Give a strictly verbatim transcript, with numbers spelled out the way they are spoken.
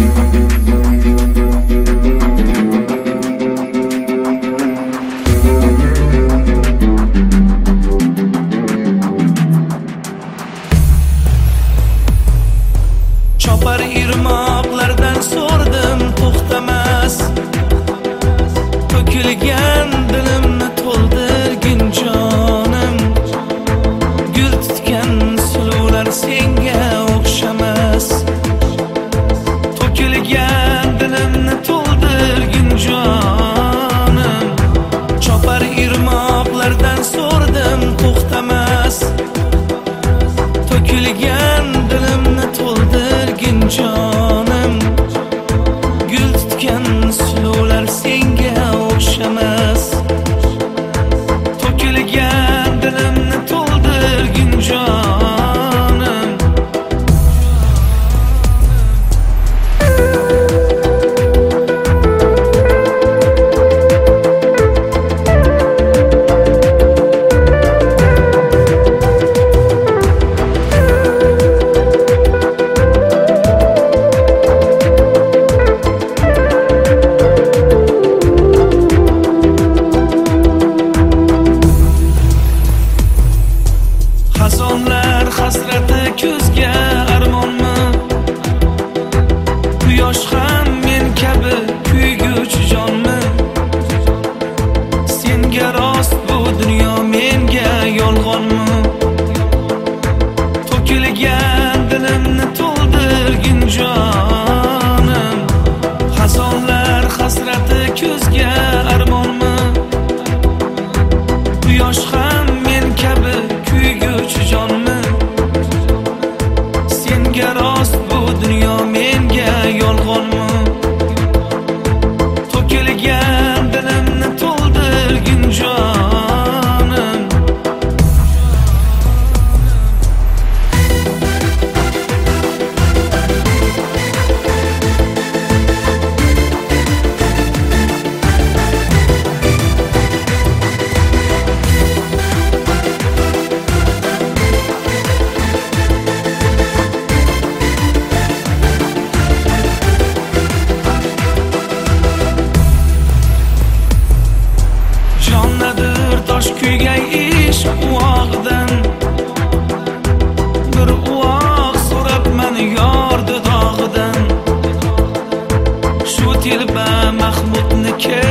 Chopar irmoqlardan so'rdim to'xtamas, to'kilgan dilimni to'ldirgin jonim. Gul tutgan sulular senga o'xshamas, to'kilgan dilimni to'ldirgin jonim. Chopar irmoqlardan so'rdim to'xtamas, to'kilgan dilimni to'ldirgin jonim. Gul tutgan sulular senga o'xshamas, to'kilgan dilimni to'ldirgin jonim. Xazonlar hasrati ko'zga armonmi? Quyosh ham men kabi kuyguvchi jonmi? Senga rost bu dunyo, menga yolg'onmi? To'kilgan dilimni to'ldirgin jonim. Xazonlar hasrati ko'zga armonmi? Quyosh ham men kabi kuyguvchi jonmi? Senga rost bu dunyo, menga yolg'onmi? To'kilgan dilimni to'ldirgin jonim. Jonnadir tosh kuygay ish uog'idan, bir uog' so'rab mani yordi dog'idan. Shu telba Mahmudniki